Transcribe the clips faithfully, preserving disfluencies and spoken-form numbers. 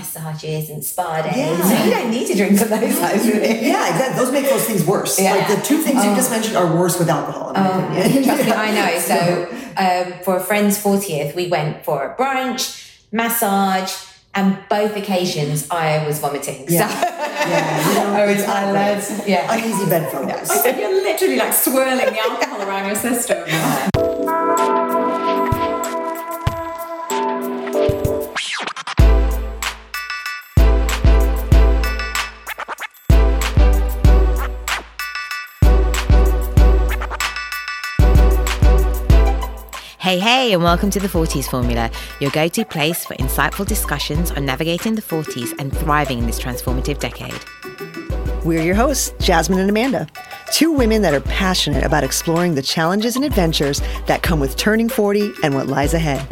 massages and spa days. Yeah. So you don't need to drink on those times, really. Yeah, exactly. Those make those things worse. Yeah. Like the two things oh. you just mentioned are worse with alcohol, in my oh, opinion. Trust me, I know. So um, for a friend's fortieth, we went for a brunch, massage, and both occasions I was vomiting. Yeah. So yeah, you know, I was, it's not I great. learned, yeah. Uneasy bedfellows. So you're literally like swirling the alcohol around your system. Hey, hey, and welcome to the forties Formula, your go-to place for insightful discussions on navigating the forties and thriving in this transformative decade. We're your hosts, Jasmine and Amanda, two women that are passionate about exploring the challenges and adventures that come with turning forty and what lies ahead.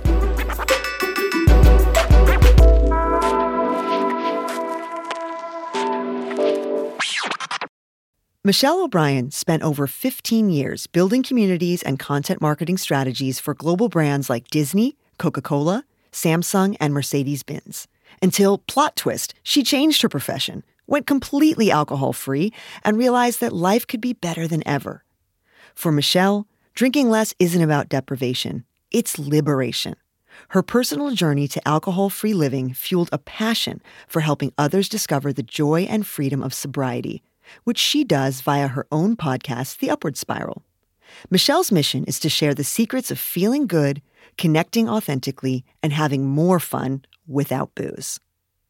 Michelle O'Brien spent over fifteen years building communities and content marketing strategies for global brands like Disney, Coca-Cola, Samsung, and Mercedes-Benz. Until, plot twist, she changed her profession, went completely alcohol-free, and realized that life could be better than ever. For Michelle, drinking less isn't about deprivation. It's liberation. Her personal journey to alcohol-free living fueled a passion for helping others discover the joy and freedom of sobriety, which she does via her own podcast, The Upward Spiral. Michelle's mission is to share the secrets of feeling good, connecting authentically, and having more fun without booze.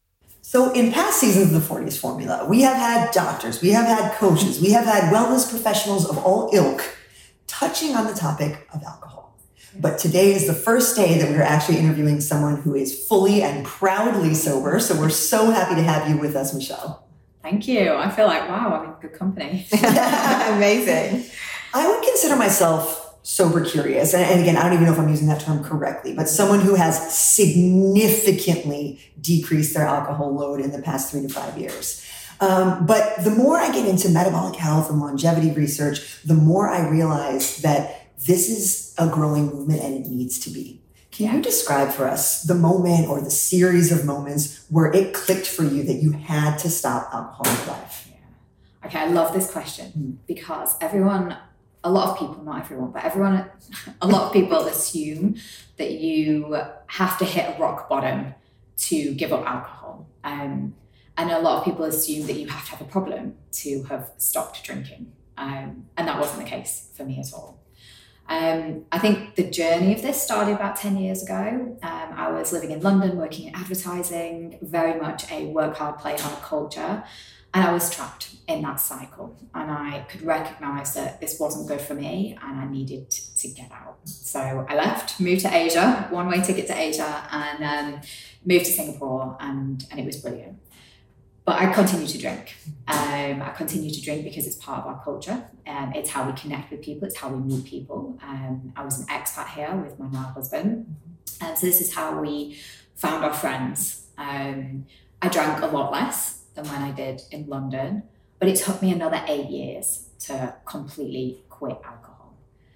So in past seasons of the forties Formula, we have had doctors, we have had coaches, we have had wellness professionals of all ilk touching on the topic of alcohol. But today is the first day that we're actually interviewing someone who is fully and proudly sober. So we're so happy to have you with us, Michelle. Thank you. I feel like, wow, I'm in good company. Amazing. I would consider myself sober curious. And, and again, I don't even know if I'm using that term correctly, but someone who has significantly decreased their alcohol load in the past three to five years. Um, but the more I get into metabolic health and longevity research, the more I realize that this is a growing movement and it needs to be. Can you describe for us the moment or the series of moments where it clicked for you that you had to stop alcohol in your life? Yeah. Okay, I love this question mm. because everyone, a lot of people, not everyone, but everyone, a lot of people assume that you have to hit a rock bottom to give up alcohol. Um, and a lot of people assume that you have to have a problem to have stopped drinking. Um, and that wasn't the case for me at all. Um, I think the journey of this started about ten years ago. Um, I was living in London, working in advertising, very much a work hard, play hard culture. And I was trapped in that cycle. And I could recognize that this wasn't good for me and I needed to get out. So I left, moved to Asia, one-way ticket to Asia, and um, moved to Singapore, and, and it was brilliant. But I continue to drink. Um, I continue to drink because it's part of our culture. Um, it's how we connect with people. It's how we meet people. Um, I was an expat here with my now husband. And so this is how we found our friends. Um, I drank a lot less than when I did in London, but it took me another eight years to completely quit alcohol.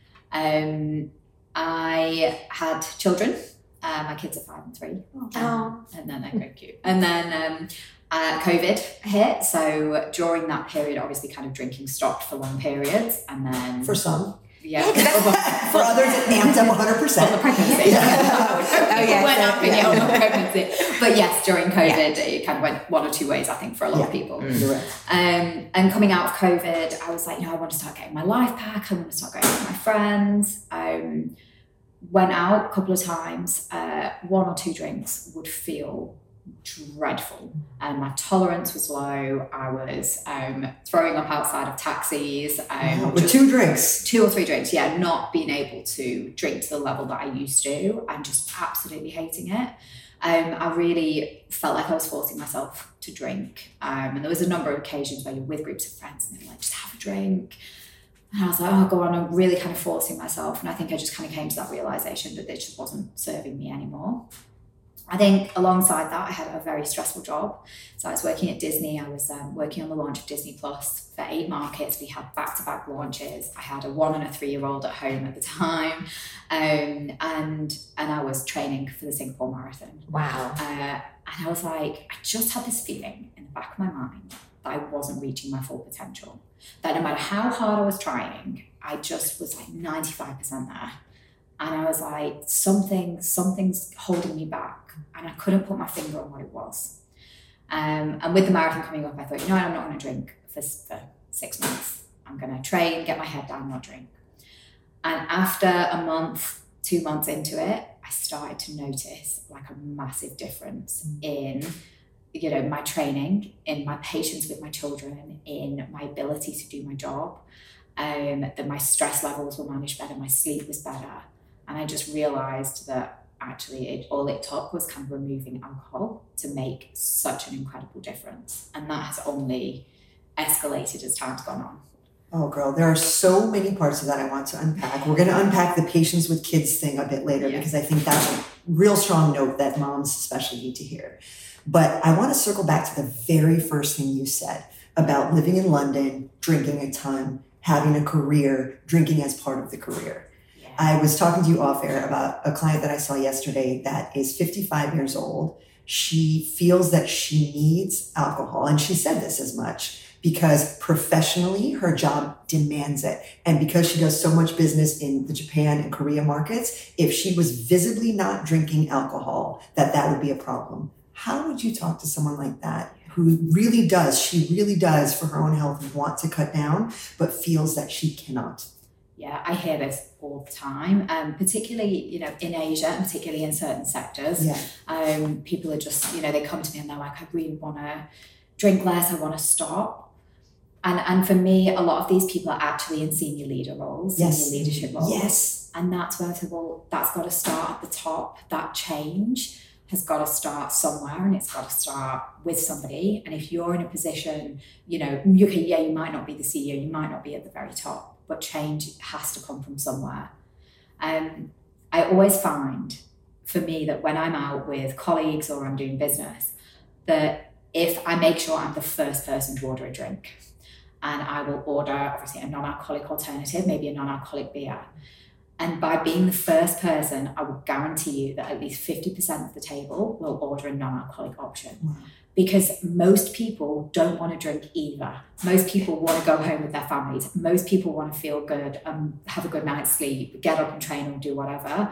Um, I had children. Uh, my kids are five and three. Um, and then they're very cute. And then um, Uh, COVID hit, so during that period, obviously, kind of drinking stopped for long periods, and then for some, yeah, for others, it amped up one hundred percent. On the pregnancy, yeah. oh yeah, went up yeah. on the pregnancy, but yes, during COVID, yeah. it kind of went one or two ways, I think, for a lot yeah. of people. Mm. Right. Um, and coming out of COVID, I was like, no, I want to start getting my life back. I want to start going with my friends. Um, went out a couple of times. Uh, one or two drinks would feel dreadful, and my tolerance was low. I was um, throwing up outside of taxis. Um, With two drinks? Two or three drinks, yeah. Not being able to drink to the level that I used to, and just absolutely hating it. Um, I really felt like I was forcing myself to drink. Um, and there was a number of occasions where you're with groups of friends and they were like, just have a drink. And I was like, oh, go on, I'm really kind of forcing myself. And I think I just kind of came to that realization that this just wasn't serving me anymore. I think alongside that, I had a very stressful job. So I was working at Disney. I was um, working on the launch of Disney Plus for eight markets. We had back-to-back launches. I had a one and a three-year-old at home at the time. Um, and and I was training for the Singapore Marathon. Wow. Uh, and I was like, I just had this feeling in the back of my mind that I wasn't reaching my full potential. That no matter how hard I was trying, I just was like ninety-five percent there. And I was like, something, something's holding me back. And I couldn't put my finger on what it was. Um, and with the marathon coming up, I thought, you know what, I'm not going to drink for, for six months. I'm going to train, get my head down, not drink. And after a month, two months into it, I started to notice like a massive difference in, you know, my training, in my patience with my children, in my ability to do my job, um, that my stress levels were managed better, my sleep was better. And I just realized that actually it, all it took was kind of removing alcohol to make such an incredible difference. And that has only escalated as time's gone on. Oh, girl, there are so many parts of that I want to unpack. We're going to unpack the patience with kids thing a bit later, yeah, because I think that's a real strong note that moms especially need to hear. But I want to circle back to the very first thing you said about living in London, drinking a ton, having a career, drinking as part of the career. I was talking to you off air about a client that I saw yesterday that is fifty-five years old. She feels that she needs alcohol. And she said this as much because professionally her job demands it. And because she does so much business in the Japan and Korea markets, if she was visibly not drinking alcohol, that that would be a problem. How would you talk to someone like that who really does, she really does for her own health want to cut down, but feels that she cannot? Yeah, I hear this all the time, um, particularly, you know, in Asia and particularly in certain sectors. Yeah. Um, people are just, you know, they come to me and they're like, I really want to drink less, I want to stop. And and for me, a lot of these people are actually in senior leader roles, yes. senior leadership roles. Yes. And that's where I said, well, that's got to start at the top. That change has got to start somewhere, and it's got to start with somebody. And if you're in a position, you know, you can, yeah, you might not be the C E O, you might not be at the very top, but change has to come from somewhere. Um, I always find, for me, that when I'm out with colleagues or I'm doing business, that if I make sure I'm the first person to order a drink, and I will order, obviously, a non-alcoholic alternative, maybe a non-alcoholic beer, and by being the first person, I will guarantee you that at least fifty percent of the table will order a non-alcoholic option. Wow. Because most people don't want to drink either. Most people want to go home with their families. Most people want to feel good, um, have a good night's sleep, get up and train or do whatever.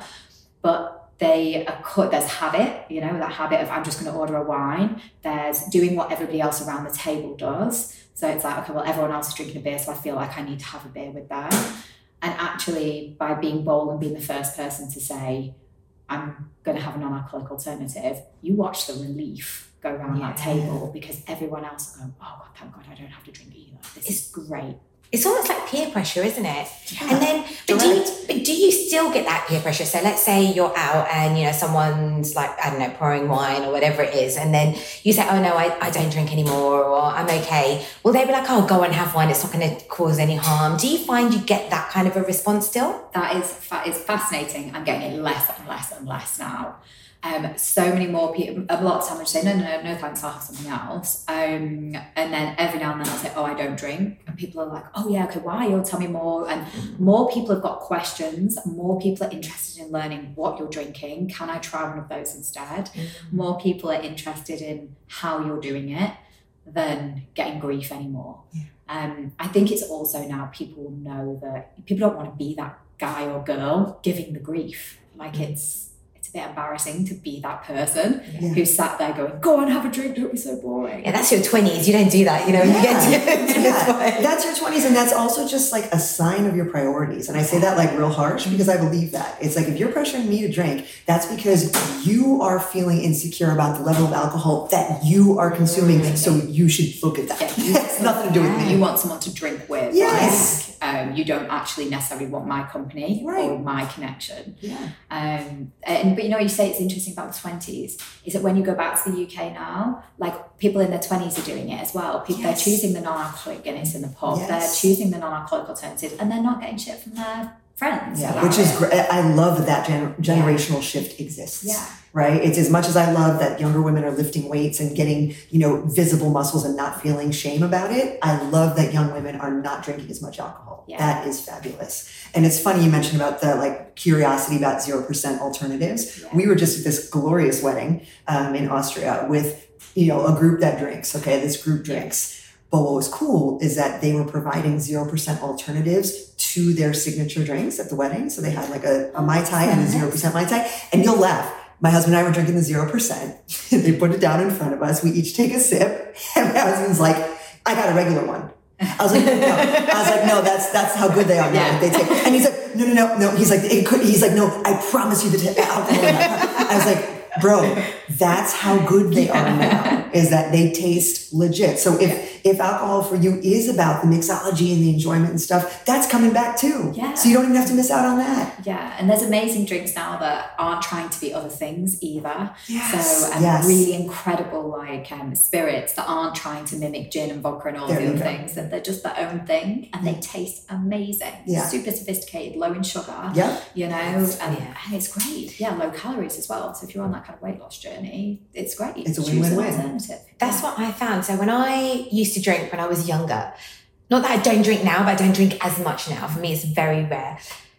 But they are cut, there's habit, you know, that habit of I'm just going to order a wine. There's doing what everybody else around the table does. So it's like, okay, well, everyone else is drinking a beer, so I feel like I need to have a beer with them. And actually, by being bold and being the first person to say, I'm going to have a non-alcoholic alternative, you watch the relief go around yeah. that table, because everyone else will go, oh God, thank God I don't have to drink either. This it's, is great. It's almost like peer pressure, isn't it? Yeah. And then, but do, you, but do you still get that peer pressure? So let's say you're out and, you know, someone's like, I don't know, pouring wine or whatever it is. And then you say, oh no, I, I don't drink anymore, or I'm okay. Will they be like, oh, go and have one. It's not going to cause any harm. Do you find you get that kind of a response still? That is, that is fascinating. I'm getting it less and less and less now. Um, so many more people, a lot of time I just say, no, no, no, no thanks, I'll have something else. Um, and then every now and then I'll say, oh, I don't drink. And people are like, oh yeah, okay, why? You'll tell me more. And more people have got questions. More people are interested in learning what you're drinking. Can I try one of those instead? Mm-hmm. More people are interested in how you're doing it than getting grief anymore. Yeah. Um, I think it's also now people know that people don't want to be that guy or girl giving the grief. Like mm-hmm. it's, It's a bit embarrassing to be that person yeah. who sat there going, go on, have a drink, don't be so boring. Yeah, that's your twenties. You don't do that, you know. Yeah. You get to, yeah. That's your twenties, and that's also just like a sign of your priorities. And I say that like real harsh because I believe that. It's like if you're pressuring me to drink, that's because you are feeling insecure about the level of alcohol that you are consuming. Mm-hmm. So you should look at that. Yeah. It has nothing to do with me. You want someone to drink with. Yes. Like, um, you don't actually necessarily want my company right. or my connection. Yeah. Um, and but you know, you say it's interesting about the twenties is that when you go back to the U K now, like people in their twenties are doing it as well. People yes. they're choosing the non-alcoholic Guinness in the pub. Yes. They're choosing the non-alcoholic alternative, and they're not getting shit from their friends. Yeah, which is great. I love that that gener- generational yeah. shift exists. Yeah. Right? It's as much as I love that younger women are lifting weights and getting, you know, visible muscles and not feeling shame about it. I love that young women are not drinking as much alcohol. Yeah. That is fabulous. And it's funny you mentioned about the like curiosity about zero percent alternatives. Yeah. We were just at this glorious wedding um, in Austria with, you know, a group that drinks. Okay, this group drinks. But what was cool is that they were providing zero percent alternatives to their signature drinks at the wedding. So they had like a, a Mai Tai and a zero percent Mai Tai. And you'll laugh. My husband and I were drinking the zero percent. They put it down in front of us. We each take a sip. And my husband's like, I got a regular one. I was like, no. I was like, no, that's that's how good they are now. Yeah. They take, and he's like, no, no, no, no. He's like, it could. He's like, no, I promise you the t- alcohol. I was like, bro, that's how good they are now. Is that they taste legit. So if if alcohol for you is about the mixology and the enjoyment and stuff, that's coming back too. Yeah. So you don't even have to miss out on that. Yeah. And there's amazing drinks now that aren't trying to be other things either. Yes. So um, yes. really incredible like um, spirits that aren't trying to mimic gin and vodka and all there the other things. And they're just their own thing and they taste amazing. Yeah. Super sophisticated, low in sugar. Yeah. You know, and, yeah. and it's great. Yeah, low calories as well. So if you're on that kind of weight loss journey, it's great. It's a Choose win-win-win. an alternative. That's what I found. So when I used to drink when I was younger, not that I don't drink now, but I don't drink as much now. For me, it's very rare.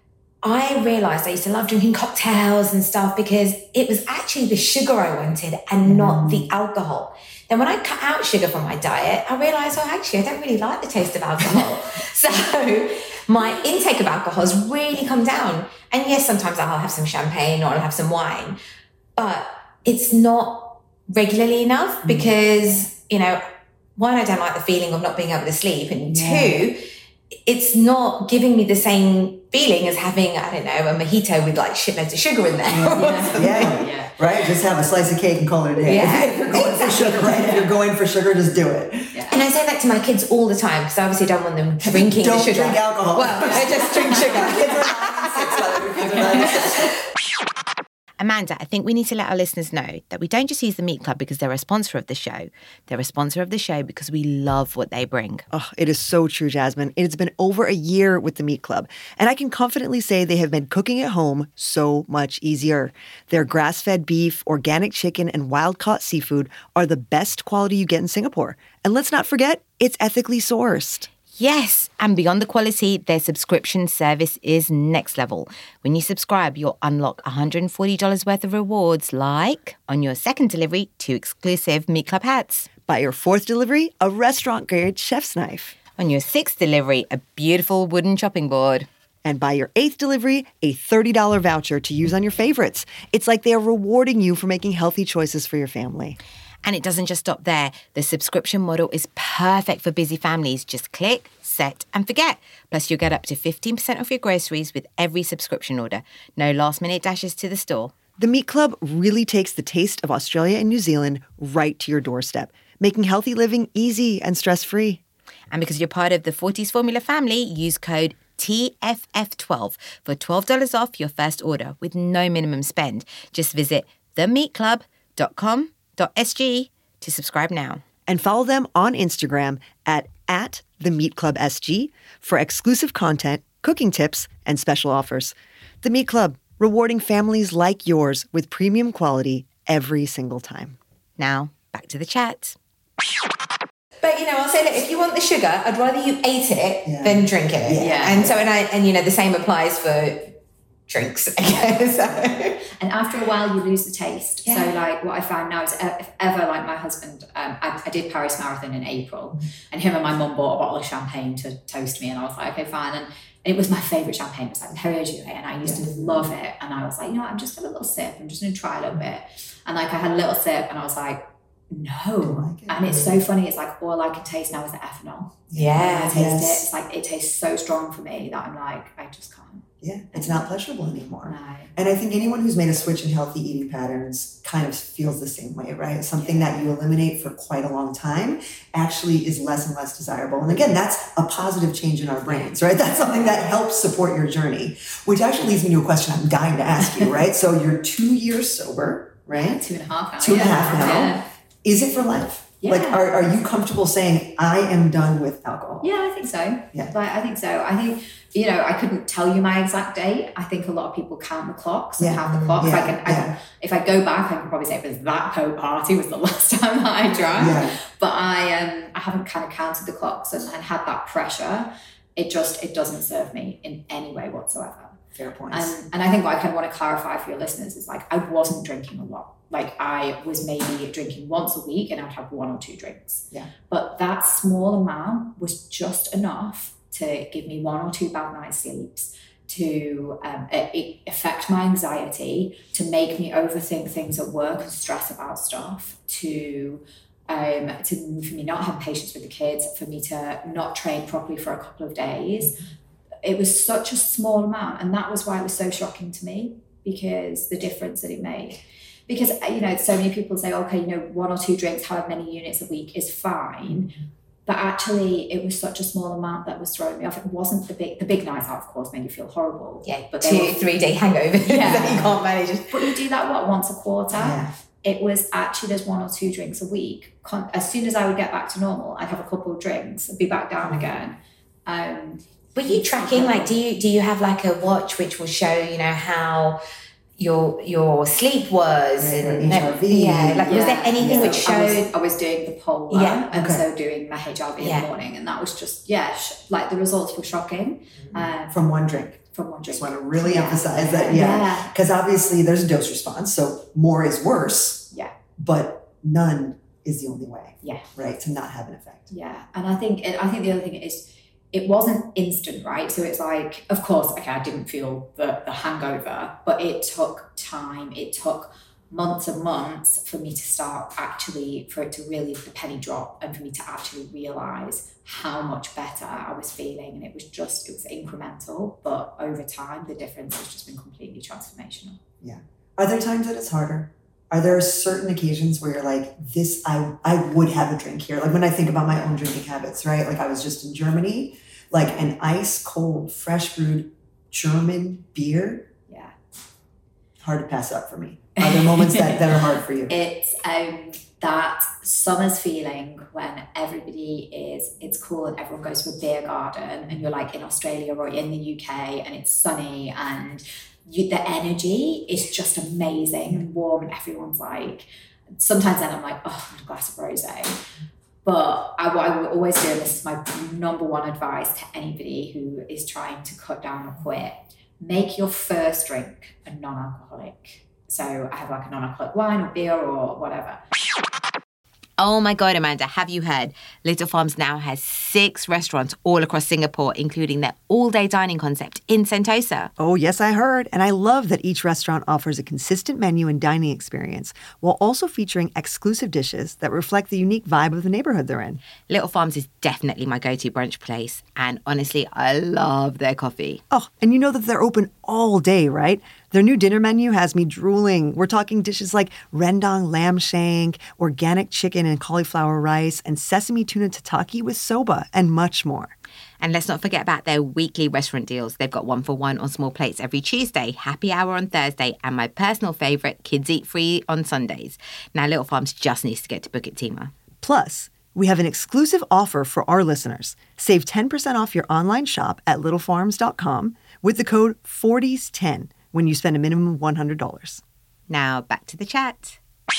I realized I used to love drinking cocktails and stuff because it was actually the sugar I wanted and not the alcohol. Then when I cut out sugar from my diet, I realized, oh, actually, I don't really like the taste of alcohol. So my intake of alcohol has really come down. And yes, sometimes I'll have some champagne or I'll have some wine, but it's not regularly enough because, you know, one, I don't like the feeling of not being able to sleep. And yeah. two, it's not giving me the same feeling as having, I don't know, a mojito with like shitloads of sugar in there. Yeah. yeah. yeah. Right? Just have a slice of cake and call it a day. Yeah. If you're going exactly. for sugar, right? If you're going for sugar, just do it. Yeah. And I say that to my kids all the time because I obviously don't want them drinking don't the sugar. drink alcohol. Well, I just drink sugar. Kids are nine and six, kids are nine and six. Amanda, I think we need to let our listeners know that we don't just use the Meat Club because they're a sponsor of the show. They're a sponsor of the show because we love what they bring. Oh, it is so true, Jasmine. It's been over a year with the Meat Club, and I can confidently say they have made cooking at home so much easier. Their grass-fed beef, organic chicken, and wild-caught seafood are the best quality you get in Singapore. And let's not forget, it's ethically sourced. Yes, and beyond the quality, their subscription service is next level. When you subscribe, you'll unlock one hundred forty dollars worth of rewards, like on your second delivery, two exclusive Meat Club hats. By your fourth delivery, a restaurant-grade chef's knife. On your sixth delivery, a beautiful wooden chopping board. And by your eighth delivery, a thirty dollars voucher to use on your favorites. It's like they are rewarding you for making healthy choices for your family. And it doesn't just stop there. The subscription model is perfect for busy families. Just click, set, and forget. Plus, you'll get up to fifteen percent off your groceries with every subscription order. No last-minute dashes to the store. The Meat Club really takes the taste of Australia and New Zealand right to your doorstep, making healthy living easy and stress-free. And because you're part of the forties Formula family, use code T F F twelve for twelve dollars off your first order with no minimum spend. Just visit the meat club dot com. .sg to subscribe now. And follow them on Instagram at, at the Meat Club S G for exclusive content, cooking tips, and special offers. The Meat Club, rewarding families like yours with premium quality every single time. Now, back to the chat. But, you know, I'll say that if you want the sugar, I'd rather you ate it yeah. than drink it. Yeah. yeah. And so, and I, and you know, the same applies for drinks, I guess. And after a while, you lose the taste. Yeah. So, like, what I found now is if ever, like my husband, um, I, I did Paris Marathon in April, and him and my mum bought a bottle of champagne to toast me, and I was like, okay, fine. And it was my favourite champagne. It was like Perrier, and I used yeah. to love it. And I was like, you know what, I'm just having a little sip. I'm just going to try a little bit. And like, I had a little sip, and I was like, no. Like and it's so funny. It's like all I can taste now is the ethanol. Yeah. When I taste yes. it. It's like it tastes so strong for me that I'm like, I just can't. Yeah, it's not pleasurable anymore. No. And I think anyone who's made a switch in healthy eating patterns kind of feels the same way, right? Something yeah. that you eliminate for quite a long time actually is less and less desirable. And again, that's a positive change in our brains, right? That's something that helps support your journey, which actually leads me to a question I'm dying to ask you, right? So you're two years sober, right? Two and a half now. Two and yeah. a half now. Yeah. Is it for life? Yeah. Like, are, are you comfortable saying, I am done with alcohol? Yeah, I think so. Yeah. Like, I think so. I think, you know, I couldn't tell you my exact date. I think a lot of people count the clocks and Yeah. have the clocks. Yeah. I can, I can, Yeah. if I go back, I can probably say it was that Pope party was the last time that I drank. Yeah. But I um I haven't kind of counted the clocks and, and had that pressure. It just, it doesn't serve me in any way whatsoever. Fair points. And, and I think what I kind of want to clarify for your listeners is like, I wasn't drinking a lot. Like I was maybe drinking once a week and I'd have one or two drinks. Yeah. But that small amount was just enough to give me one or two bad night sleeps, to um, it affect my anxiety, to make me overthink things at work and stress about stuff, to um, to for me not have patience with the kids, for me to not train properly for a couple of days. It was such a small amount, and that was why it was so shocking to me, because the difference that it made. Because, you know, so many people say, okay, you know, one or two drinks, however many units a week is fine. But actually, it was such a small amount that was throwing me off. It wasn't the big, the big nights out, of course, made you feel horrible. Yeah, but two, were, three day hangover Yeah. that you can't manage it. But you do that, what, once a quarter? Yeah. It was actually, there's one or two drinks a week. Con- as soon as I would get back to normal, I'd have a couple of drinks and be back down again. Um, Were you tracking, like, do you do you have like a watch which will show, you know, how your your sleep was? Right, and or H R V. Yeah, like, was there anything Yeah. which So I showed? was, I was doing the polar Yeah, and okay. so doing my H R V Yeah. in the morning, and that was just, yeah, sh- like the results were shocking um, From one drink. from one drink. Just want to really Yeah. emphasize that, yeah. Yeah. Because obviously there's a dose response, so more is worse. Yeah. But none is the only way. Yeah. Right, to not have an effect. Yeah, and I think and I think the other thing is, it wasn't instant, right? So it's like, of course, okay, I didn't feel the, the hangover, but it took time. It took months and months for me to start actually, for it to really, the penny drop, and for me to actually realize how much better I was feeling. And it was just, it was incremental, but over time, the difference has just been completely transformational. Yeah. Are there times that it's harder? Are there certain occasions where you're like, this, I, I would have a drink here? Like when I think about my own drinking habits, right? Like I was just in Germany, like an ice cold, fresh brewed German beer. Yeah. Hard to pass up for me. Are there moments that, that are hard for you? It's um, that summer's feeling when everybody is, it's cool and everyone goes to a beer garden and you're like in Australia or in the U K and it's sunny and you, the energy is just amazing and warm, and everyone's like, sometimes then I'm like, oh, a glass of rosé. But I, what I would always do, and this is my number one advice to anybody who is trying to cut down or quit, make your first drink a non-alcoholic. So I have like a non-alcoholic wine or beer or whatever. Oh my God, Amanda, have you heard? Little Farms now has six restaurants all across Singapore, including their all-day dining concept in Sentosa. Oh, yes, I heard. And I love that each restaurant offers a consistent menu and dining experience while also featuring exclusive dishes that reflect the unique vibe of the neighborhood they're in. Little Farms is definitely my go-to brunch place. And honestly, I love their coffee. Oh, and you know that they're open all day, right? Their new dinner menu has me drooling. We're talking dishes like rendang lamb shank, organic chicken and cauliflower rice, and sesame tuna tataki with soba, and much more. And let's not forget about their weekly restaurant deals. They've got one for one on small plates every Tuesday, happy hour on Thursday, and my personal favourite, kids eat free on Sundays. Now, Little Farms just needs to get to Bukit Timah. Plus, we have an exclusive offer for our listeners. Save ten percent off your online shop at little farms dot com with the code forties ten when you spend a minimum of one hundred dollars. Now, back to the chat.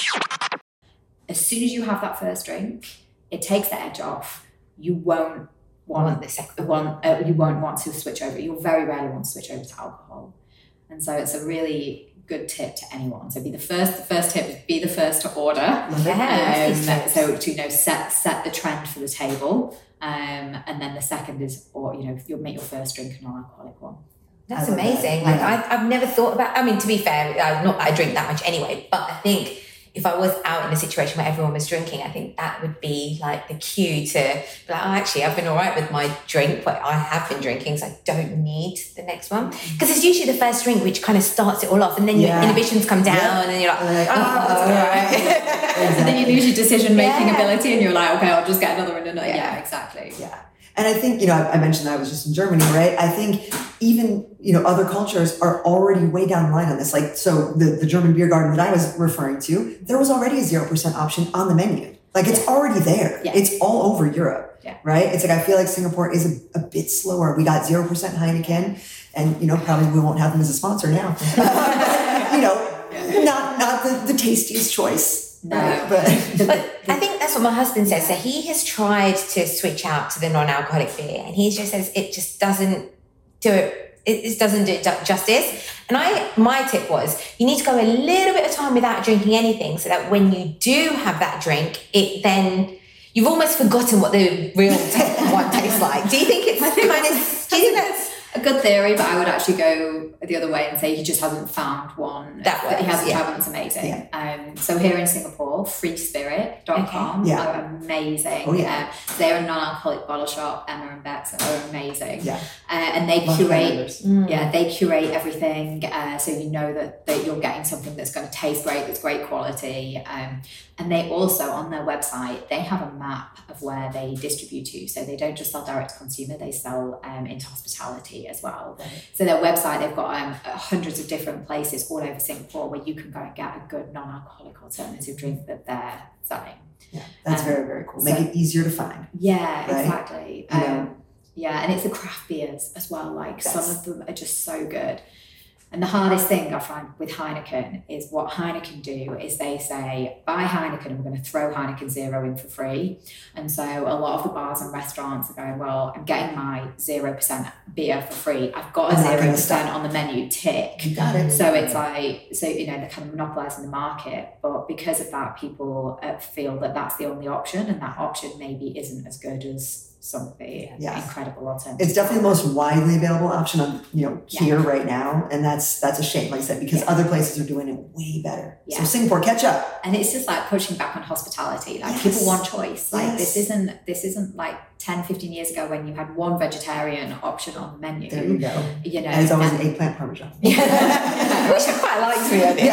As soon as you have that first drink, it takes the edge off. You won't want, Want the second one. Uh, you won't want to switch over. You'll very rarely want to switch over to alcohol. And so it's a really good tip to anyone. So be the first. The first tip is be the first to order. Yeah, Um, these tips. so to you know set set the trend for the table. Um, and then the second is, or you know, you'll make your first drink a non-alcoholic one. That's I love amazing. that. Like I, I've never thought about. I mean, to be fair, I not I drink that much anyway. But I think if I was out in a situation where everyone was drinking, I think that would be like the cue to be like, oh, actually, I've been all right with my drink, but I have been drinking, so I don't need the next one. Because it's usually the first drink which kind of starts it all off, and then your Yeah. inhibitions come down, Yeah. and you're like, Like, oh, oh, it's all right. And then you lose your decision-making Yeah. ability and you're like, okay, I'll just get another and another. Yeah. Yeah, exactly. Yeah. And I think, you know, I, I mentioned that I was just in Germany, right? I think even, you know, other cultures are already way down the line on this. Like, so the, the German beer garden that I was referring to, there was already a zero percent option on the menu. Like it's already there. Yeah. It's all over Europe, yeah. right? It's like, I feel like Singapore is a, a bit slower. We got zero percent Heineken and, you know, probably we won't have them as a sponsor now. you know, yeah. not not the, the tastiest choice. No. Right? But, but I think that's what my husband says. So he has tried to switch out to the non-alcoholic beer and he just says it just doesn't do it. It just doesn't do it justice. And I, my tip was, you need to go a little bit of time without drinking anything so that when you do have that drink, it then, you've almost forgotten what the real t- one tastes like. Do you think it's kind of, do you think that's a good theory? But I would actually go the other way and say he just hasn't found one that, that he hasn't yeah. found one that's amazing. Yeah. Um, so here in Singapore, free spirit dot com okay. yeah. are amazing. Oh, yeah. Um, they're a non-alcoholic bottle shop. Emma and Bex are amazing. Yeah. Uh, and they Love curate, mm. yeah, they curate everything. Uh, so you know that, that you're getting something that's going to taste great, that's great quality. Um, and they also, on their website, they have a map of where they distribute to. So they don't just sell direct to consumer, they sell um, into hospitality as well. Right. So their website, they've got um, hundreds of different places all over Singapore where you can go and get a good non-alcoholic alternative drink that they're selling. Yeah, that's um, very, very cool. Make so, it easier to find. Yeah, right? exactly. You know? Um, yeah, and it's the craft beers as well. Like yes. some of them are just so good. And the hardest thing I find with Heineken is what Heineken do is they say, buy Heineken and we're going to throw Heineken Zero in for free. And so a lot of the bars and restaurants are going, well, I'm getting my zero percent beer for free. I've got a zero percent on the menu, tick. You got it. So it's like, so, you know, they're kind of monopolizing the market. But because of that, people uh, feel that that's the only option. And that option maybe isn't as good as some yeah. incredible alternative. It's definitely the most widely available option on, you know, here yeah. right now. And that's that's a shame, like I said, because yeah. other places are doing it way better. Yeah. So Singapore, catch up. And it's just like pushing back on hospitality. Like yes. people want choice. Like yes. this isn't this isn't like ten, fifteen years ago when you had one vegetarian option on the menu. There you go. You know, and it's always and, an eggplant parmesan. Yeah. Which I quite like, to be honest.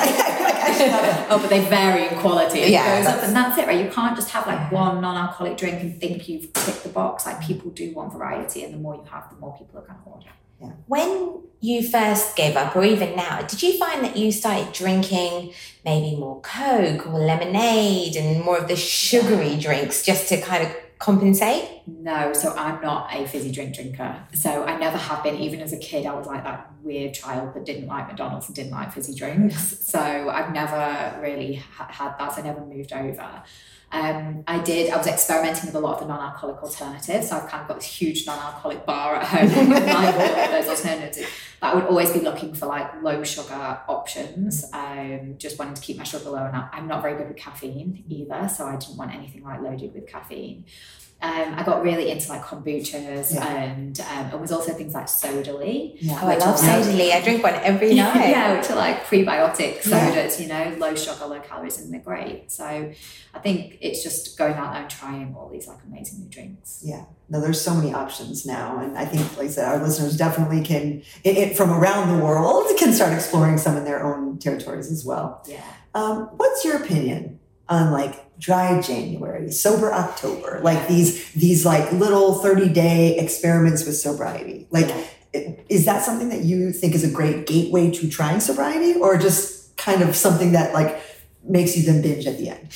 Yeah. Oh, but they vary in quality. It yeah, goes up and that's it, right? You can't just have like one non-alcoholic drink and think you've ticked the box. Like people do want variety, and the more you have, the more people are going to order. Yeah. When you first gave up, or even now, did you find that you started drinking maybe more Coke or lemonade and more of the sugary drinks just to kind of compensate? No, so I'm not a fizzy drink drinker. So I never have been. Even as a kid, I was like that weird child that didn't like McDonald's and didn't like fizzy drinks. So I've never really ha- had that. So I never moved over. Um, I did, I was experimenting with a lot of the non-alcoholic alternatives. So I've kind of got this huge non-alcoholic bar at home with like all of those alternatives. But I would always be looking for like low sugar options, um, just wanting to keep my sugar low. And I'm not very good with caffeine either. So I didn't want anything like loaded with caffeine. Um, I got really into like kombuchas yeah. and um, it was also things like Sodali. Yeah. Oh, I love Sodali. I drink one every night. Yeah, which are like prebiotic sodas, yeah. you know, low sugar, low calories, and they're great. So I think it's just going out there and trying all these like amazing new drinks. Yeah. No, there's so many options now. And I think, like I said, our listeners definitely can, it, it, from around the world, can start exploring some in their own territories as well. Yeah. Um, what's your opinion on like dry January, sober October, like these these like little thirty day experiments with sobriety? Like, yeah. is that something that you think is a great gateway to trying sobriety, or just kind of something that like makes you then binge at the end?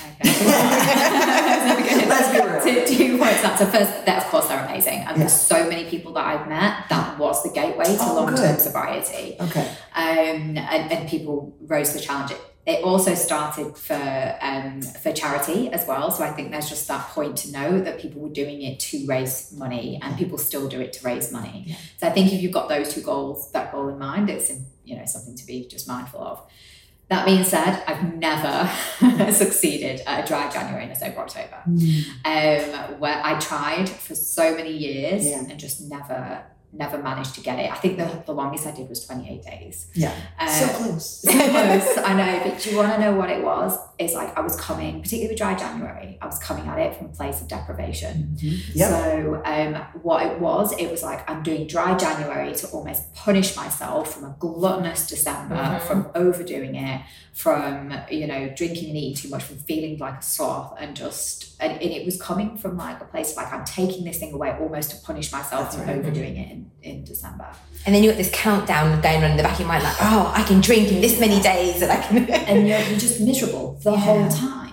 Okay. Let's be real. Two, two points. That's the first. That of course they're amazing, and yeah. so many people that I've met, that was the gateway to oh, long term sobriety. Okay. Um, and, and people rose to the challenge. It, It also started for um, for charity as well. So I think there's just that point to know that people were doing it to raise money, and people still do it to raise money. Yeah. So I think if you've got those two goals, that goal in mind, it's, you know, something to be just mindful of. That being said, I've never succeeded at a dry January and a sober October. Mm. Um, where I tried for so many years yeah. and just never never managed to get it. I think the, the longest I did was twenty-eight days. Yeah, uh, so close. So close, I know. But do you want to know what it was? It's like I was coming, particularly with dry January, I was coming at it from a place of deprivation. Mm-hmm. Yep. So um, what it was, it was like I'm doing dry January to almost punish myself from a gluttonous December, mm-hmm. from overdoing it, from, you know, drinking and eating too much, from feeling like a sloth, and just, and, and it was coming from like a place like I'm taking this thing away almost to punish myself That's from right. overdoing it in, in December. And then you got this countdown going on in the back of your mind, like, oh, I can drink in this many days, and I can. And you're, you're just miserable the yeah. whole time.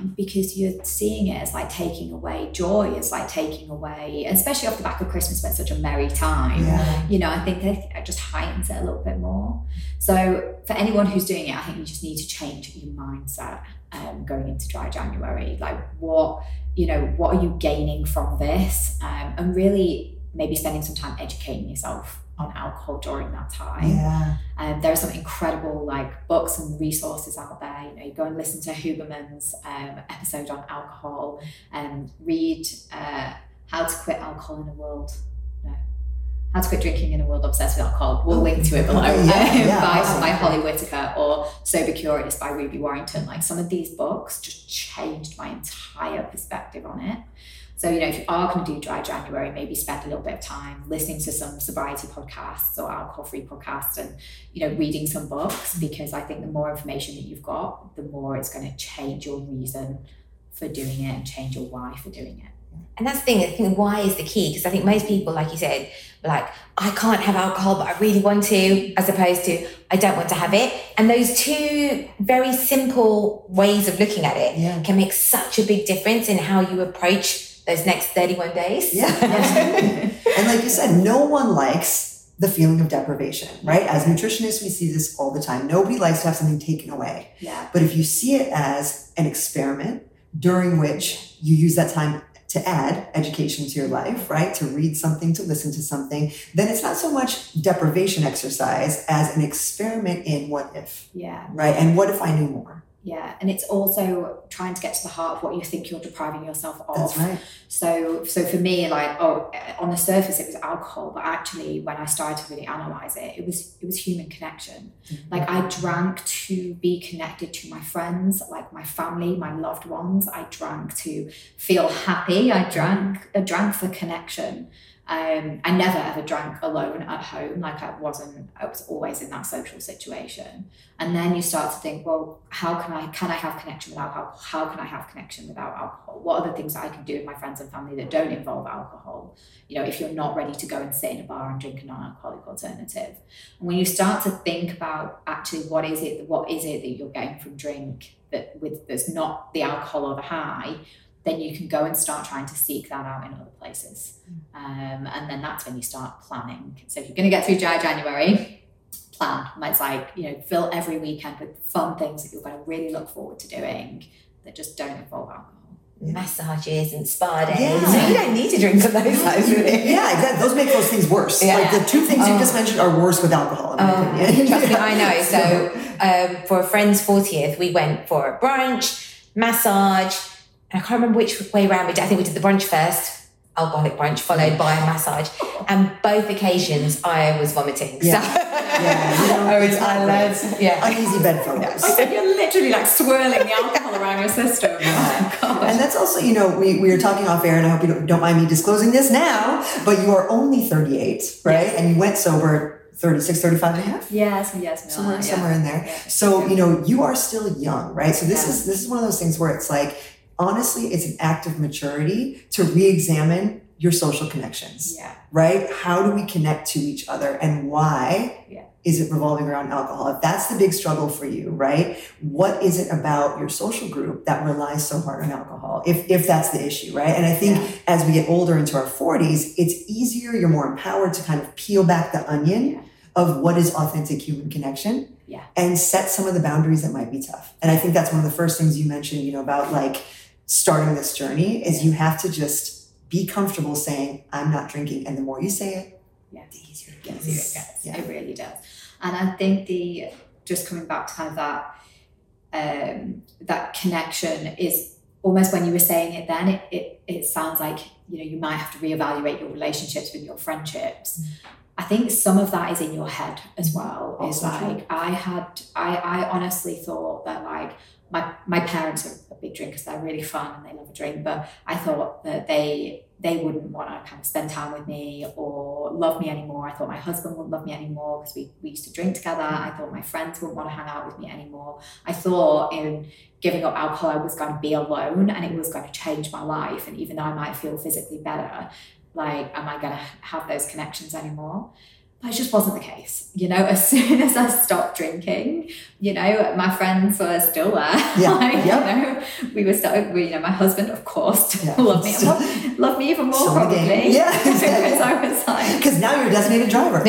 time because you're seeing it as like taking away joy, as like taking away, especially off the back of Christmas when it's such a merry time. Yeah. You know, I think that it just heightens it a little bit more. So for anyone who's doing it, I think you just need to change your mindset um, going into dry January. Like what, you know, what are you gaining from this? Um, and really maybe spending some time educating yourself on alcohol during that time. Yeah. Um, there are some incredible like books and resources out there. You know, you go and listen to Huberman's um, episode on alcohol, and read uh, How to Quit Alcohol in a World. No, How to Quit Drinking in a World Obsessed with Alcohol. We'll link to it below. Okay, yeah, um, yeah, by, awesome. by Holly Whitaker, or Sober Curious by Ruby Warrington. Like some of these books just changed my entire perspective on it. So, you know, if you are going to do dry January, maybe spend a little bit of time listening to some sobriety podcasts or alcohol-free podcasts, and, you know, reading some books, because I think the more information that you've got, the more it's going to change your reason for doing it and change your why for doing it. And that's the thing, I think why is the key, because I think most people, like you said, like, I can't have alcohol, but I really want to, as opposed to, I don't want to have it. And those two very simple ways of looking at it Yeah. can make such a big difference in how you approach those next thirty-one days. Yeah. And like you said, no one likes the feeling of deprivation, right? As nutritionists, we see this all the time. Nobody likes to have something taken away. Yeah. But if you see it as an experiment during which you use that time to add education to your life, right? To read something, to listen to something, then it's not so much deprivation exercise as an experiment in what if, Yeah. right? And what if I knew more? Yeah. And it's also trying to get to the heart of what you think you're depriving yourself of. That's right. So, so for me, like, oh, on the surface it was alcohol, but actually when I started to really analyze it, it was it was human connection. Mm-hmm. Like I drank to be connected to my friends, like my family, my loved ones. I drank to feel happy. I drank, I drank for connection. Um, I never ever drank alone at home. Like I wasn't, I was always in that social situation. And then you start to think, well, how can I, can I have connection without alcohol? How can I have connection without alcohol? What are the things that I can do with my friends and family that don't involve alcohol? You know, if you're not ready to go and sit in a bar and drink a non-alcoholic alternative. And when you start to think about actually what is it, what is it that you're getting from drink that with, that's not the alcohol or the high, then you can go and start trying to seek that out in other places. Um, and then that's when you start planning. So if you're going to get through dry January, plan. It's like, you know, fill every weekend with fun things that you're going to really look forward to doing that just don't involve alcohol. Massages and spa days. Yeah. So you don't need to drink on those times, really. Yeah, exactly. Those make those things worse. Yeah. Like the two things you Oh. just mentioned are worse with alcohol, in my Oh, opinion. trust me, I know. So um, for a friend's fortieth, we went for a brunch, massage. I can't remember which way around we did. I think we did the brunch first, alcoholic brunch, followed by a massage. And both occasions I was vomiting. Yeah. So Yeah, you know, I was, it's not I great. learned, yeah. Uneasy bedfellows. So you're literally like swirling the alcohol around your system. Oh, God. And that's also, you know, we, we were talking off air, and I hope you don't, don't mind me disclosing this now, but you are only thirty-eight, right? And you went sober thirty-six, thirty-five and a half? Yes, yes, no, Somewhere, yeah. somewhere in there. Yeah. So, you know, you are still young, right? So this Yeah. is this is one of those things where it's like, honestly, it's an act of maturity to re-examine your social connections, Yeah. right? How do we connect to each other, and why Yeah. is it revolving around alcohol? If that's the big struggle for you, right? What is it about your social group that relies so hard on alcohol? If if that's the issue, right? And I think Yeah. as we get older into our forties, it's easier, you're more empowered to kind of peel back the onion Yeah. of what is authentic human connection. Yeah. And set some of the boundaries that might be tough. And I think that's one of the first things you mentioned, you know, about like starting this journey is you have to just be comfortable saying, I'm not drinking. And the more you say it, Yeah. the easier it Yes, gets. it gets. Yeah. It really does. And I think the just coming back to kind of that um, that connection is almost when you were saying it then, it, it it sounds like, you know, you might have to reevaluate your relationships with your friendships. Mm. I think some of that is in your head as well. Also is like true. I had I I honestly thought that like my my parents are big drinkers, they're really fun and they love a drink, but I thought that they they wouldn't want to kind of spend time with me or love me anymore. I thought my husband wouldn't love me anymore because we, we used to drink together. I thought my friends wouldn't want to hang out with me anymore. I thought in giving up alcohol, I was going to be alone and it was going to change my life. And even though I might feel physically better, like, am I going to have those connections anymore? But it just wasn't the case. You know, as soon as I stopped drinking, you know, my friends were still there. Yeah. like, Yep. You know, we were still, we, you know, my husband, of course, Yeah. loved me. Loved, loved me even more, So probably. again, yeah, Because exactly. I was like... Because now you're a designated driver.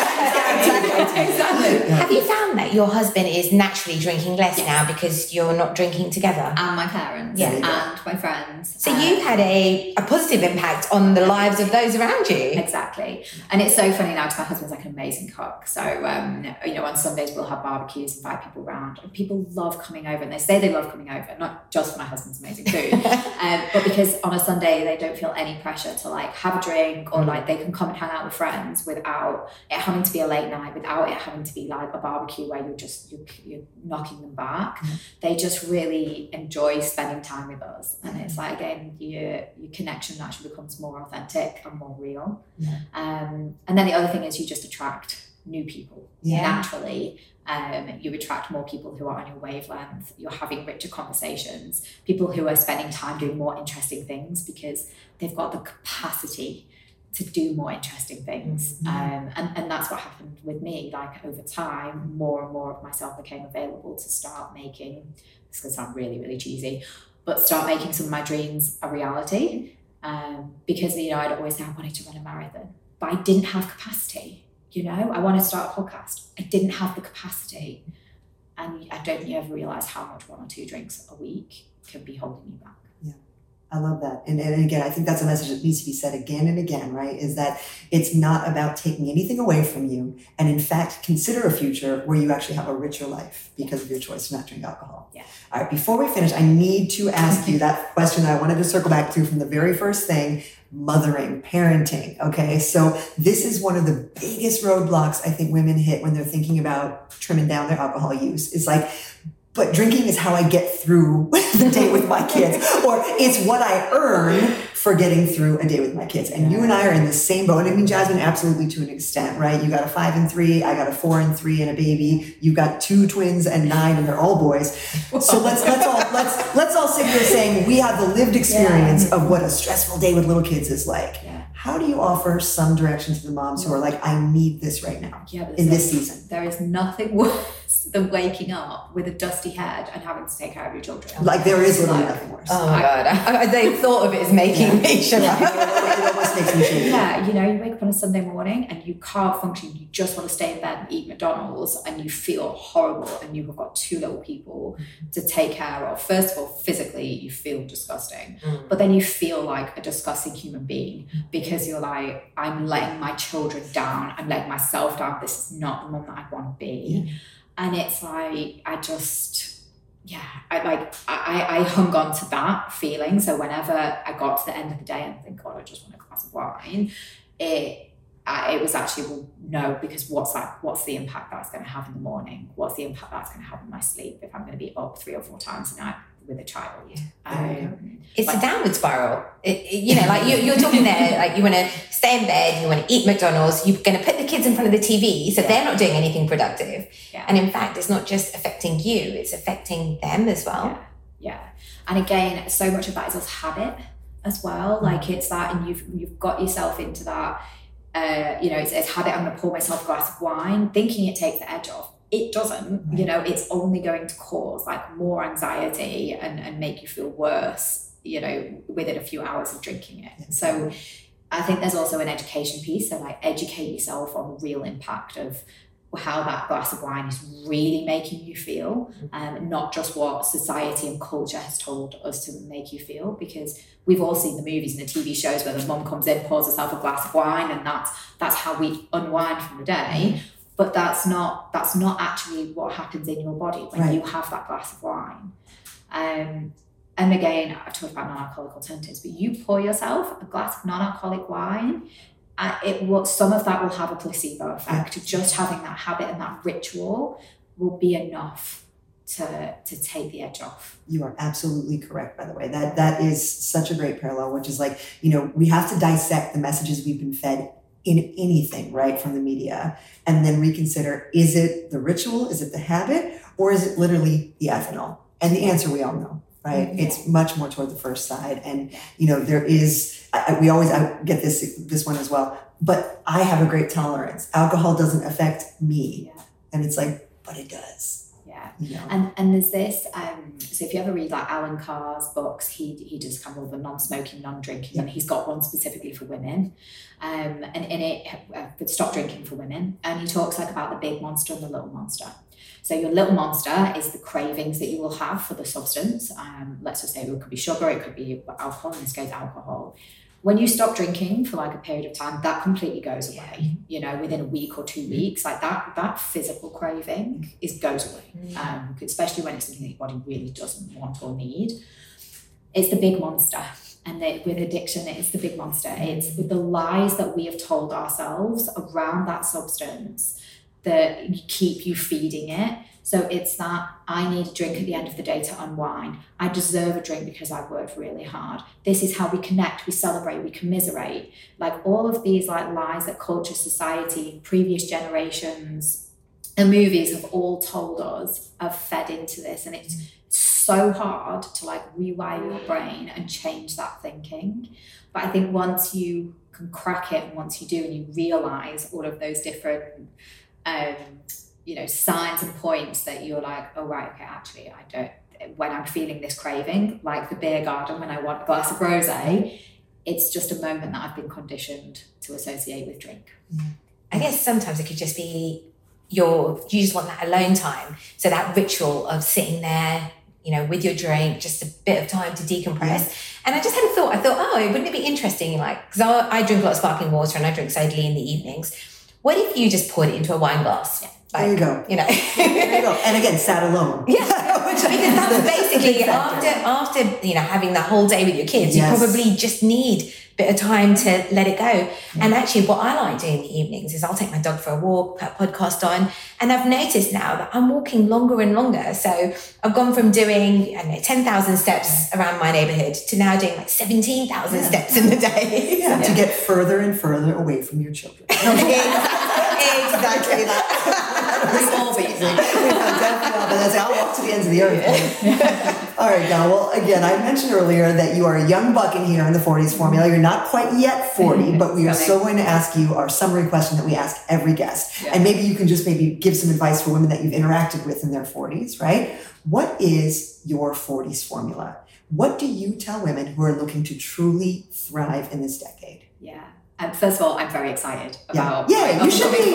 exactly. exactly. Yeah. Have you found that your husband is naturally drinking less Yes. now because you're not drinking together? And my parents. Yeah. And my friends. So um, you've had a, a positive impact on the lives of those around you. Exactly. And it's so funny now because my husband's like an amazing cook. So, um, you know, on Sundays we'll have barbecues, invite people around, and people love coming over, and they say they love coming over, not just for my husband's amazing food, um, but because on a Sunday they don't feel any pressure to like have a drink, or like they can come and hang out with friends without it having to be a late night, without it having to be like a barbecue where you're just, you're, you're knocking them back. Mm-hmm. They just really enjoy spending time with us. And it's like, again, your, your connection actually becomes more authentic and more real. Yeah. Um, and then the other thing is you just attract new people. Yeah. Naturally. Um, you attract more people who are on your wavelength. You're having richer conversations, people who are spending time doing more interesting things because they've got the capacity to do more interesting things. Mm-hmm. Um, and, and that's what happened with me. Like over time, more and more of myself became available to start making, this could sound really, really cheesy, but start making some of my dreams a reality. Um, because, you know, I'd always say I wanted to run a marathon, but I didn't have capacity. You know, I wanted to start a podcast. I didn't have the capacity. And I don't think you ever realize how much one or two drinks a week can be holding you back. Yeah, I love that. And, and again, I think that's a message that needs to be said again and again, right? Is that it's not about taking anything away from you. And in fact, consider a future where you actually have a richer life because of your choice to not drink alcohol. Yeah. All right, before we finish, I need to ask you that question that I wanted to circle back to from the very first thing. Mothering, parenting. Okay. So this is one of the biggest roadblocks I think women hit when they're thinking about trimming down their alcohol use. It's like, but drinking is how I get through the day with my kids, or it's what I earn for getting through a day with my kids. And you and I are in the same boat. And I mean, Jasmine, absolutely to an extent, right? You got a five and three, I got a four and three and a baby. You got two twins and nine, and they're all boys. So let's let's all let's let's all sit here saying we have the lived experience yeah. of what a stressful day with little kids is like. Yeah. How do you offer some direction to the moms who are like, I need this right now yeah, in this season? There is nothing worse than waking up with a dusty head and having to take care of your children. Like there is literally like, nothing worse. Oh my God. I, I, they thought of it as making yeah. me shiver. Yeah. It almost makes me shake. Yeah, you know, you wake up on a Sunday morning and you can't function. You just want to stay in bed and eat McDonald's, and you feel horrible, and you have got two little people mm. to take care of. First of all, physically, you feel disgusting, mm. but then you feel like a disgusting human being because you're like, I'm letting my children down. I'm letting myself down. This is not the mum that I want to be. Yeah. And it's like, I just, yeah, I like, I, I hung on to that feeling. So whenever I got to the end of the day and I think, God, I just want a glass of wine, it, I, it was actually, well, no, because what's that, what's the impact that's going to have in the morning? What's the impact that's going to have in my sleep if I'm going to be up three or four times a night with a child? Yeah. Um, it's like, a downward spiral. It, it, you know, like you, you're talking there, like you want to stay in bed, you want to eat McDonald's, you're going to put the kids in front of the T V, so yeah. they're not doing anything productive. Yeah. And in fact, it's not just affecting you, it's affecting them as well. Yeah. yeah. And again, so much of that is also habit as well. Mm-hmm. Like it's that, and you've you've got yourself into that, uh, you know, it's, it's habit, I'm going to pour myself a glass of wine, thinking it takes the edge off. It doesn't, right. you know, it's only going to cause like more anxiety and, and make you feel worse, you know, within a few hours of drinking it. Yeah. So I think there's also an education piece. So like educate yourself on the real impact of how that glass of wine is really making you feel, um, not just what society and culture has told us to make you feel, because we've all seen the movies and the T V shows where the mum comes in, pours herself a glass of wine, and that's that's how we unwind from the day. But that's not that's not actually what happens in your body when right. you have that glass of wine. Um, and again, I've talked about non-alcoholic alternatives, but you pour yourself a glass of non-alcoholic wine, and it will, some of that will have a placebo effect. Yeah. Just having that habit and that ritual will be enough to to take the edge off. You are absolutely correct, by the way. That that is such a great parallel, which is like, you know, we have to dissect the messages we've been fed in anything, right, from the media, and then reconsider, is it the ritual, is it the habit, or is it literally the ethanol? And the answer we all know. right? Mm-hmm. It's much more toward the first side. And, you know, there is, I, we always I get this, this one as well, but I have a great tolerance. Alcohol doesn't affect me. Yeah. And it's like, but it does. Yeah. You know? And and there's this, um, so if you ever read like Alan Carr's books, he he does kind of all the non-smoking, non-drinking, Yeah. and he's got one specifically for women. Um, and in it, uh, with stop drinking for women. And he talks like about the big monster and the little monster. So your little monster is the cravings that you will have for the substance. Um, let's just say it could be sugar, it could be alcohol, in this case alcohol. When you stop drinking for like a period of time, that completely goes away. You know, within a week or two weeks, like that that physical craving is goes away. Um, especially when it's something that your body really doesn't want or need. It's the big monster. And that with addiction, it's the big monster. It's with the lies that we have told ourselves around that substance that keep you feeding it. So it's that I need a drink at the end of the day to unwind. I deserve a drink because I've worked really hard. This is how we connect, we celebrate, we commiserate. Like all of these like lies that culture, society, previous generations and movies have all told us have fed into this. And it's so hard to like rewire your brain and change that thinking. But I think once you can crack it and once you do and you realize all of those different um you know signs and points that you're like, oh right, okay, actually I don't, when I'm feeling this craving, like the beer garden when I want a glass of rosé, it's just a moment that I've been conditioned to associate with drink. I guess sometimes it could just be your, you just want that alone time. So that ritual of sitting there, you know, with your drink, just a bit of time to decompress. Yeah. And I just had a thought, I thought, oh, wouldn't it be interesting, like, because I, I drink a lot of sparkling water and I drink sodally in the evenings. What if you just poured it into a wine glass? Yeah. Like, there you go. You know. There you go. And again, sat alone. Yeah. Because that's basically after, after, you know, having the whole day with your kids, yes. you probably just need a bit of time to let it go. Yeah. And actually what I like doing in the evenings is I'll take my dog for a walk, put a podcast on, and I've noticed now that I'm walking longer and longer. So I've gone from doing, I don't know, ten thousand steps around my neighborhood to now doing like seventeen thousand yeah. steps in the day. Yeah. Yeah. To get further and further away from your children. Exactly that. We've all been there. I'll walk to the ends of the earth. Yeah. All right, now, well, again, I mentioned earlier that you are a young buck in here in the forties formula. You're not quite yet forty, but we are still going to ask you our summary question that we ask every guest. Yeah. And maybe you can just maybe give some advice for women that you've interacted with in their forties, right? What is your forties formula? What do you tell women who are looking to truly thrive in this decade? Yeah. Um, first of all, I'm very excited about. Yeah, yeah you should be.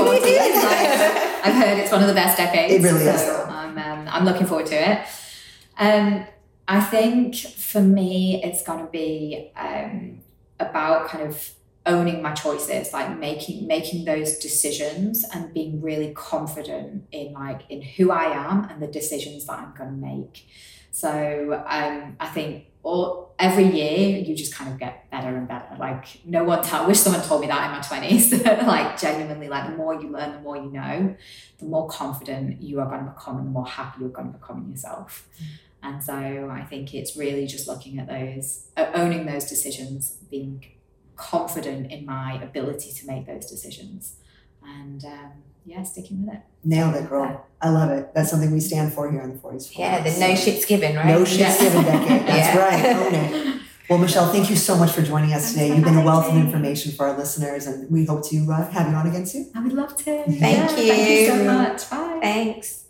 I've heard it's one of the best decades. It really so is. I'm, um, I'm looking forward to it. Um, I think for me, it's going to be um, about kind of owning my choices, like making making those decisions and being really confident in like in who I am and the decisions that I'm going to make. So um, I think all, every year you just kind of get better and better. Like no one, t- I wish someone told me that in my twenties. Like genuinely, like the more you learn, the more you know, the more confident you are going to become and the more happy you're going to become in yourself. Mm. And so I think it's really just looking at those, uh, owning those decisions, being confident in my ability to make those decisions. And um, yeah, sticking with it. Nailed it, girl. I love it. That's something we stand for here on the forties. Yeah, the no shit's given, right? No shit's yeah. given decade. That's yeah. right. Own it. Well, Michelle, thank you so much for joining us today. You've been a wealth of information for our listeners, and we hope to uh, have you on again soon. I would love to. Thank yeah, you. Thank you so much. Bye. Thanks.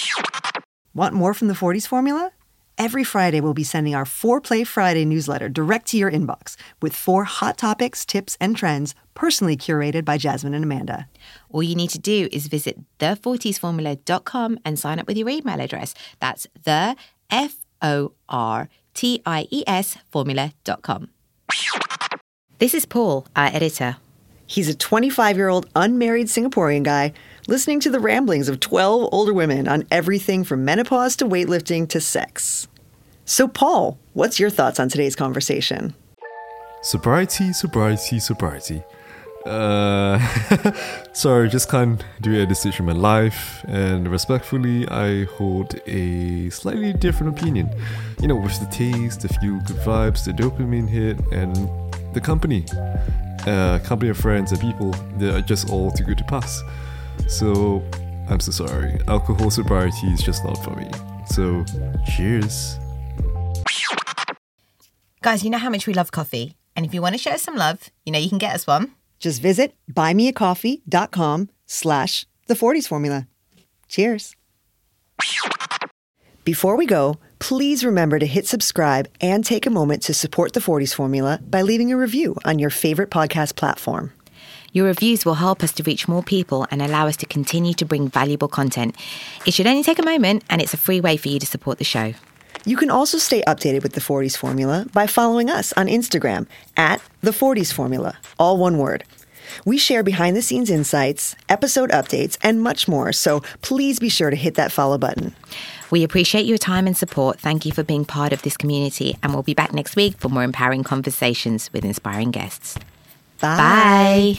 Want more from the forties formula? Every Friday, we'll be sending our four-Play Friday newsletter direct to your inbox with four hot topics, tips, and trends personally curated by Jasmine and Amanda. All you need to do is visit the forties formula dot com and sign up with your email address. That's the F O R T I E S formula dot com. This is Paul, our editor. He's a twenty-five-year-old unmarried Singaporean guy listening to the ramblings of twelve older women on everything from menopause to weightlifting to sex. So, Paul, what's your thoughts on today's conversation? Sobriety, sobriety, sobriety. Uh, sorry, just can't do a decision in my life, and respectfully, I hold a slightly different opinion. You know, with the taste, the feel good vibes, the dopamine hit, and the company. Uh, company of friends and people that are just all too good to pass. So, I'm so sorry. Alcohol sobriety is just not for me. So, cheers. Guys, you know how much we love coffee. And if you want to show us some love, you know you can get us one. Just visit buymeacoffee.com slash the forties formula. Cheers. Before we go, please remember to hit subscribe and take a moment to support the forties formula by leaving a review on your favorite podcast platform. Your reviews will help us to reach more people and allow us to continue to bring valuable content. It should only take a moment, and it's a free way for you to support the show. You can also stay updated with the forties formula by following us on Instagram at the forties formula, all one word. We share behind-the-scenes insights, episode updates, and much more, so please be sure to hit that follow button. We appreciate your time and support. Thank you for being part of this community, and we'll be back next week for more empowering conversations with inspiring guests. Bye. Bye.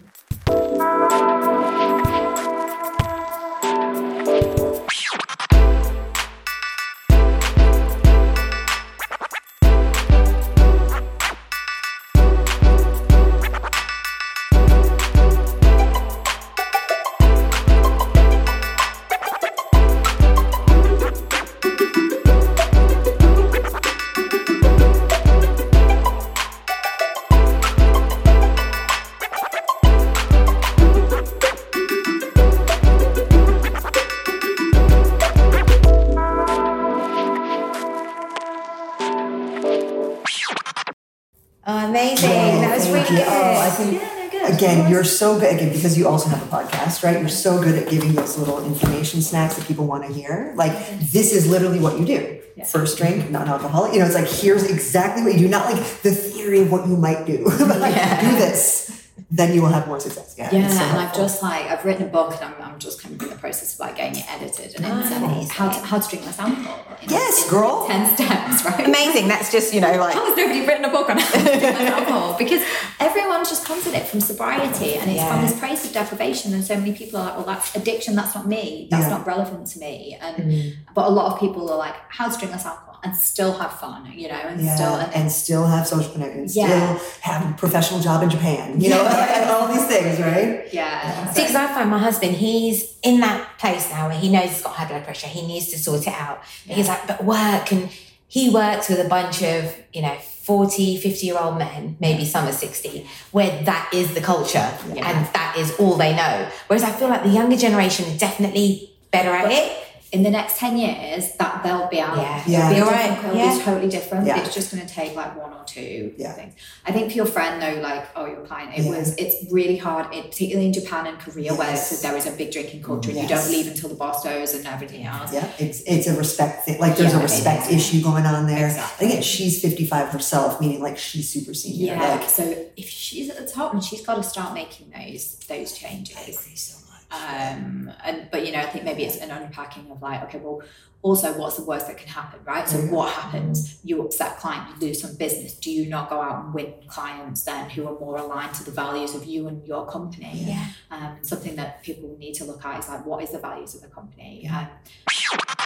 Oh, amazing. That was really good. Oh, I think, again, you're so good, again, because you also have a podcast, right? You're so good at giving those little information snacks that people want to hear. Like, this is literally what you do. Yeah. First drink, non-alcoholic. You know, it's like, here's exactly what you do. Not like the theory of what you might do, but like, yeah. do this. Then you will have more success. Yeah, yeah so and I've just like, I've written a book and I'm, I'm just kind of in the process of like getting it edited. And it's um, how, to, how to drink less alcohol. In, yes, in, girl. In ten steps, right? Amazing. That's just, you know, like. How has nobody written a book on how to drink less alcohol? Because everyone's just comes at it from sobriety and it's yeah. from this place of deprivation. And so many people are like, well, that's addiction. That's not me. That's yeah. not relevant to me. And mm. But a lot of people are like, how to drink less alcohol and still have fun, you know, and yeah, still. And, and still have social connections, yeah. still have a professional job in Japan, you know, and all these things, right? Yeah. See, because I find my husband, he's in that place now where he knows he's got high blood pressure. He needs to sort it out. Yeah. He's like, but work, and he works with a bunch of, you know, forty, fifty year old men, maybe some are sixty, where that is the culture yeah. and that is all they know. Whereas I feel like the younger generation is definitely better at but, it. In the next ten years, that they'll be out. Yeah, yeah. Be It'll right. It'll yeah. be totally different. Yeah. It's just going to take like one or two yeah. things. I think for your friend though, like, oh, your client, it yeah. was, it's really hard, it, particularly in Japan and Korea, yes. where so there is a big drinking culture. Yes. You don't leave until the boss goes and everything else. Yeah, it's it's a respect thing. Like, there's yeah, a respect yeah. issue going on there. Exactly. I think she's fifty-five herself, meaning like she's super senior. Yeah. Like, so if she's at the top, and she's got to start making those those changes. I agree so much. Um, and but you know, I think maybe it's an unpacking of like, okay, well, also what's the worst that can happen, right? So what happens? You upset client, you lose some business. Do you not go out and win clients then who are more aligned to the values of you and your company? Yeah. Um, something that people need to look at is like, what is the values of the company? Yeah. Um,